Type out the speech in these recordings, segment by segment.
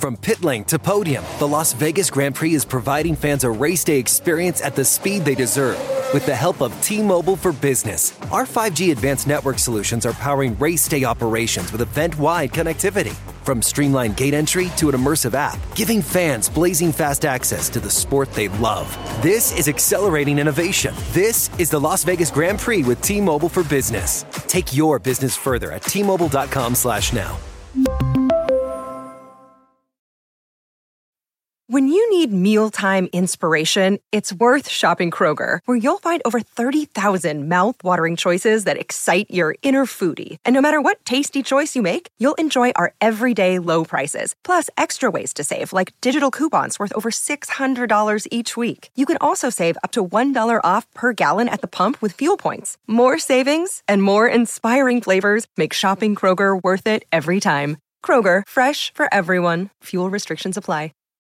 From pit lane to podium, the Las Vegas Grand Prix is providing fans a race day experience at the speed they deserve. With the help of T-Mobile for Business, our 5G advanced network solutions are powering race day operations with event-wide connectivity. From streamlined gate entry to an immersive app, giving fans blazing fast access to the sport they love. This is accelerating innovation. This is the Las Vegas Grand Prix with T-Mobile for Business. Take your business further at T-Mobile.com/now. When you need mealtime inspiration, it's worth shopping Kroger, where you'll find over 30,000 mouth-watering choices that excite your inner foodie. And no matter what tasty choice you make, you'll enjoy our everyday low prices, plus extra ways to save, like digital coupons worth over $600 each week. You can also save up to $1 off per gallon at the pump with fuel points. More savings and more inspiring flavors make shopping Kroger worth it every time. Kroger, fresh for everyone. Fuel restrictions apply.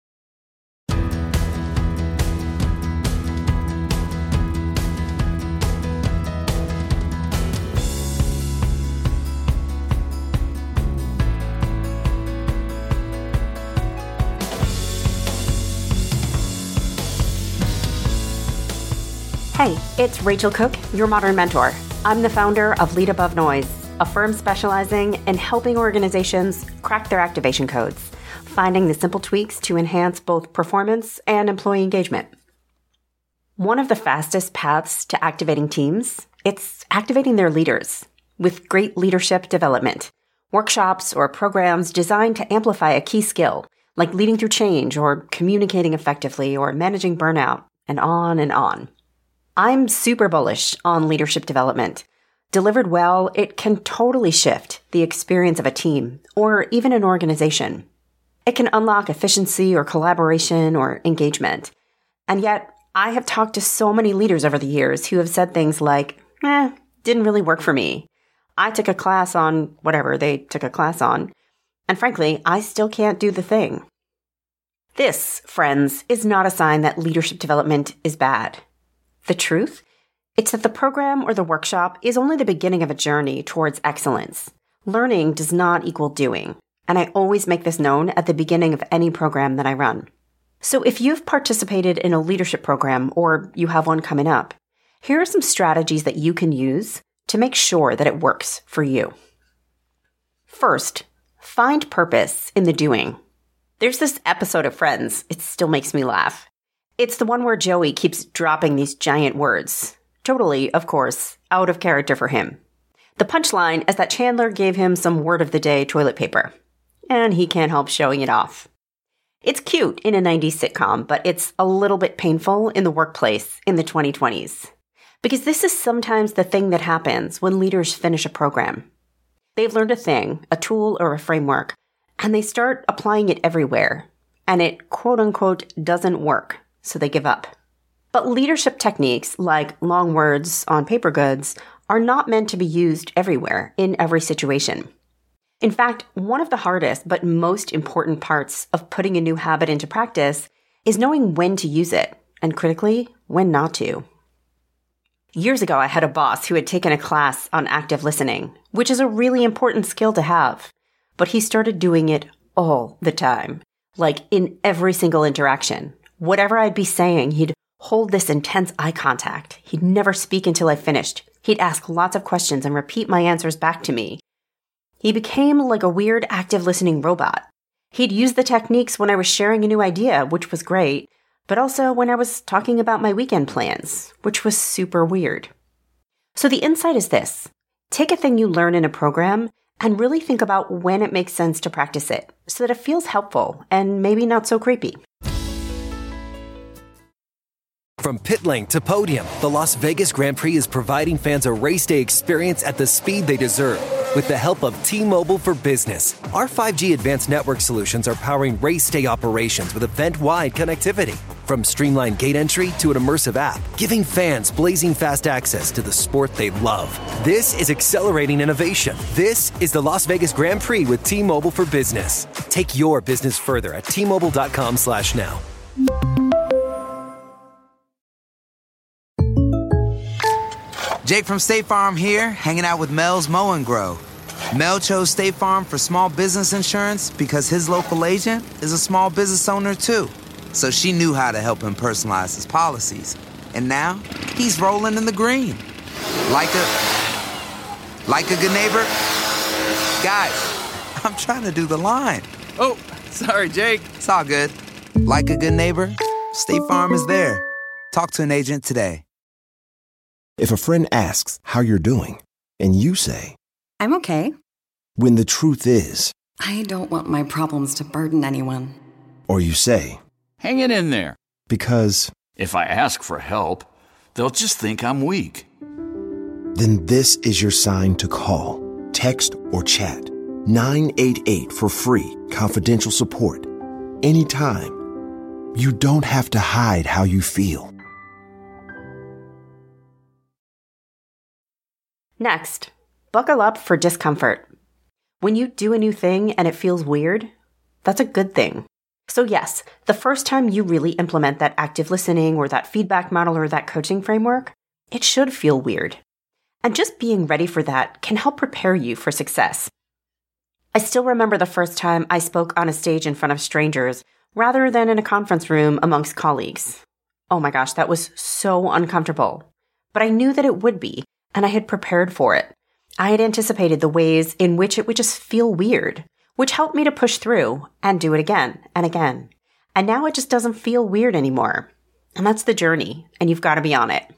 Hey, it's Rachel Cook, your modern mentor. I'm the founder of Lead Above Noise, a firm specializing in helping organizations crack their activation codes, finding the simple tweaks to enhance both performance and employee engagement. One of the fastest paths to activating teams, it's activating their leaders with great leadership development, workshops or programs designed to amplify a key skill, like leading through change or communicating effectively or managing burnout, and on and on. I'm super bullish on leadership development. Delivered well, it can totally shift the experience of a team or even an organization. It can unlock efficiency or collaboration or engagement. And yet, I have talked to so many leaders over the years who have said things like, didn't really work for me. I took a class on whatever they took a class on, and frankly, I still can't do the thing. This, friends, is not a sign that leadership development is bad. The truth? It's that the program or the workshop is only the beginning of a journey towards excellence. Learning does not equal doing, and I always make this known at the beginning of any program that I run. So if you've participated in a leadership program or you have one coming up, here are some strategies that you can use to make sure that it works for you. First, find purpose in the doing. There's this episode of Friends, it still makes me laugh. It's the one where Joey keeps dropping these giant words. Totally, of course, out of character for him. The punchline is that Chandler gave him some word of the day toilet paper, and he can't help showing it off. It's cute in a 90s sitcom, but it's a little bit painful in the workplace in the 2020s. Because this is sometimes the thing that happens when leaders finish a program. They've learned a thing, a tool or a framework, and they start applying it everywhere, and it quote-unquote doesn't work. So they give up. But leadership techniques, like long words on paper goods, are not meant to be used everywhere, in every situation. In fact, one of the hardest but most important parts of putting a new habit into practice is knowing when to use it, and critically, when not to. Years ago, I had a boss who had taken a class on active listening, which is a really important skill to have. But he started doing it all the time, like in every single interaction. Whatever I'd be saying, he'd hold this intense eye contact. He'd never speak until I finished. He'd ask lots of questions and repeat my answers back to me. He became like a weird active listening robot. He'd use the techniques when I was sharing a new idea, which was great, but also when I was talking about my weekend plans, which was super weird. So the insight is this. Take a thing you learn in a program and really think about when it makes sense to practice it so that it feels helpful and maybe not so creepy. From pit lane to podium, the Las Vegas Grand Prix is providing fans a race day experience at the speed they deserve. With the help of T-Mobile for Business, our 5G advanced network solutions are powering race day operations with event-wide connectivity. From streamlined gate entry to an immersive app, giving fans blazing fast access to the sport they love. This is accelerating innovation. This is the Las Vegas Grand Prix with T-Mobile for Business. Take your business further at T-Mobile.com/now. Jake from State Farm here, hanging out with Mel's Mow and Grow. Mel chose State Farm for small business insurance because his local agent is a small business owner too. So she knew how to help him personalize his policies. And now he's rolling in the green. Like a good neighbor? Guys, I'm trying to do the line. Oh, sorry, Jake. It's all good. Like a good neighbor, State Farm is there. Talk to an agent today. If a friend asks how you're doing, and you say, I'm okay. When the truth is, I don't want my problems to burden anyone. Or you say, Hang it in there. Because if I ask for help, they'll just think I'm weak. Then this is your sign to call, text, or chat 988 for free, confidential support. Anytime. You don't have to hide how you feel. Next, buckle up for discomfort. When you do a new thing and it feels weird, that's a good thing. So yes, the first time you really implement that active listening or that feedback model or that coaching framework, it should feel weird. And just being ready for that can help prepare you for success. I still remember the first time I spoke on a stage in front of strangers rather than in a conference room amongst colleagues. Oh my gosh, that was so uncomfortable. But I knew that it would be, and I had prepared for it. I had anticipated the ways in which it would just feel weird, which helped me to push through and do it again and again. And now it just doesn't feel weird anymore. And that's the journey, and you've got to be on it.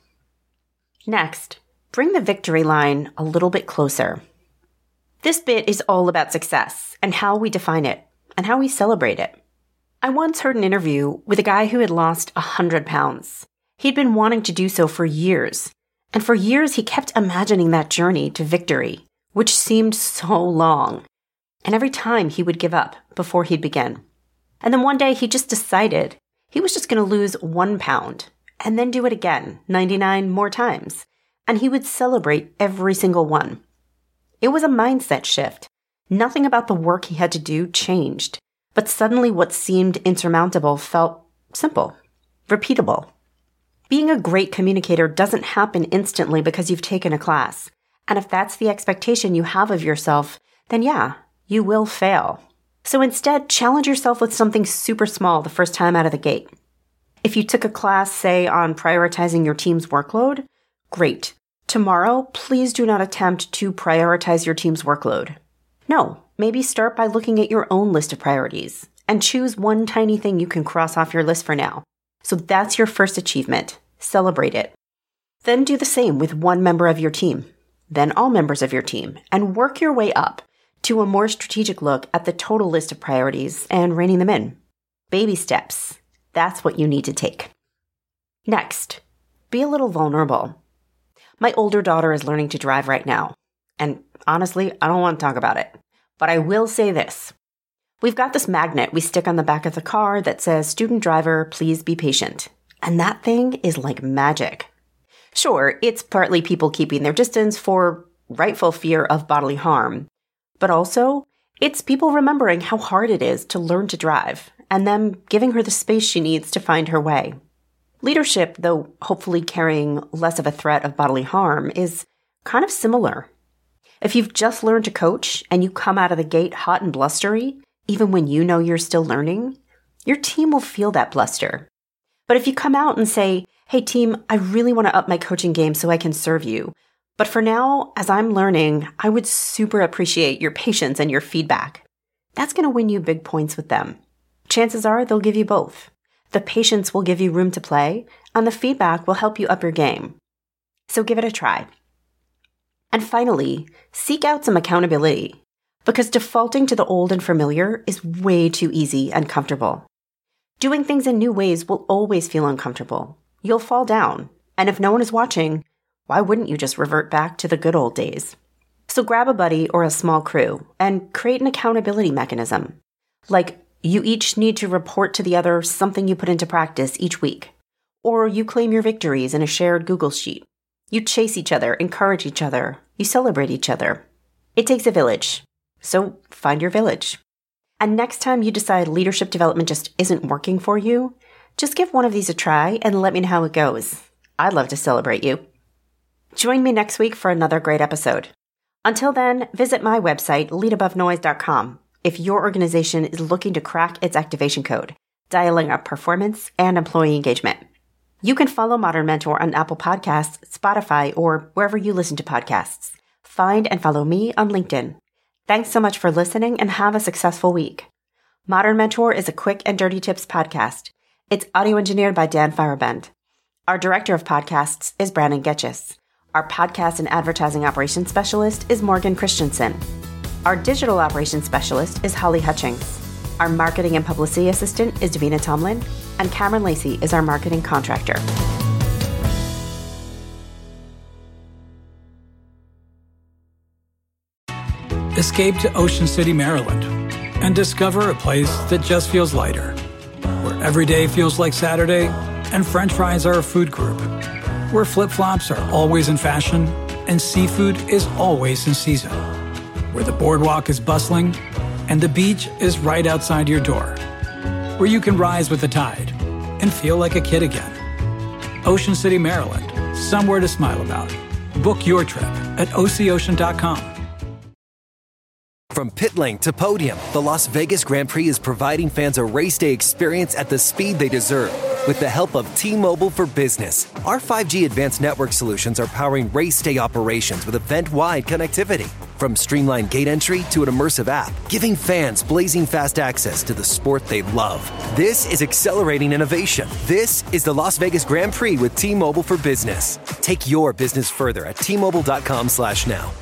Next, bring the victory line a little bit closer. This bit is all about success and how we define it and how we celebrate it. I once heard an interview with a guy who had lost 100 pounds. He'd been wanting to do so for years. And for years, he kept imagining that journey to victory, which seemed so long. And every time he would give up before he'd begin. And then one day he just decided he was just going to lose 1 pound and then do it again 99 more times. And he would celebrate every single one. It was a mindset shift. Nothing about the work he had to do changed. But suddenly what seemed insurmountable felt simple, repeatable. Being a great communicator doesn't happen instantly because you've taken a class. And if that's the expectation you have of yourself, then yeah, you will fail. So instead, challenge yourself with something super small the first time out of the gate. If you took a class, say, on prioritizing your team's workload, great. Tomorrow, please do not attempt to prioritize your team's workload. No, maybe start by looking at your own list of priorities and choose one tiny thing you can cross off your list for now. So that's your first achievement. Celebrate it. Then do the same with one member of your team, then all members of your team, and work your way up to a more strategic look at the total list of priorities and reining them in. Baby steps. That's what you need to take. Next, be a little vulnerable. My older daughter is learning to drive right now. And honestly, I don't want to talk about it. But I will say this. We've got this magnet we stick on the back of the car that says, "Student driver, please be patient." And that thing is like magic. Sure, it's partly people keeping their distance for rightful fear of bodily harm. But also, it's people remembering how hard it is to learn to drive and them giving her the space she needs to find her way. Leadership, though hopefully carrying less of a threat of bodily harm, is kind of similar. If you've just learned to coach and you come out of the gate hot and blustery, even when you know you're still learning, your team will feel that bluster. But if you come out and say, "Hey team, I really want to up my coaching game so I can serve you. But for now, as I'm learning, I would super appreciate your patience and your feedback." That's going to win you big points with them. Chances are they'll give you both. The patience will give you room to play, and the feedback will help you up your game. So give it a try. And finally, seek out some accountability, because defaulting to the old and familiar is way too easy and comfortable. Doing things in new ways will always feel uncomfortable. You'll fall down, and if no one is watching, why wouldn't you just revert back to the good old days? So grab a buddy or a small crew and create an accountability mechanism. Like, you each need to report to the other something you put into practice each week. Or you claim your victories in a shared Google Sheet. You chase each other, encourage each other, you celebrate each other. It takes a village. So find your village. And next time you decide leadership development just isn't working for you, just give one of these a try and let me know how it goes. I'd love to celebrate you. Join me next week for another great episode. Until then, visit my website, leadabovenoise.com, if your organization is looking to crack its activation code, dialing up performance and employee engagement. You can follow Modern Mentor on Apple Podcasts, Spotify, or wherever you listen to podcasts. Find and follow me on LinkedIn. Thanks so much for listening and have a successful week. Modern Mentor is a quick and dirty tips podcast. It's audio engineered by Dan Firebend. Our director of podcasts is Brandon Getchis. Our podcast and advertising operations specialist is Morgan Christensen. Our digital operations specialist is Holly Hutchings. Our marketing and publicity assistant is Davina Tomlin, and Cameron Lacey is our marketing contractor. Escape to Ocean City, Maryland, and discover a place that just feels lighter, where every day feels like Saturday and French fries are a food group, where flip-flops are always in fashion and seafood is always in season, where the boardwalk is bustling and the beach is right outside your door, where you can rise with the tide and feel like a kid again. Ocean City, Maryland, somewhere to smile about. Book your trip at OCOcean.com. From pit lane to podium, the Las Vegas Grand Prix is providing fans a race day experience at the speed they deserve. With the help of T-Mobile for Business, our 5G advanced network solutions are powering race day operations with event-wide connectivity. From streamlined gate entry to an immersive app, giving fans blazing fast access to the sport they love. This is accelerating innovation. This is the Las Vegas Grand Prix with T-Mobile for Business. Take your business further at T-Mobile.com/now.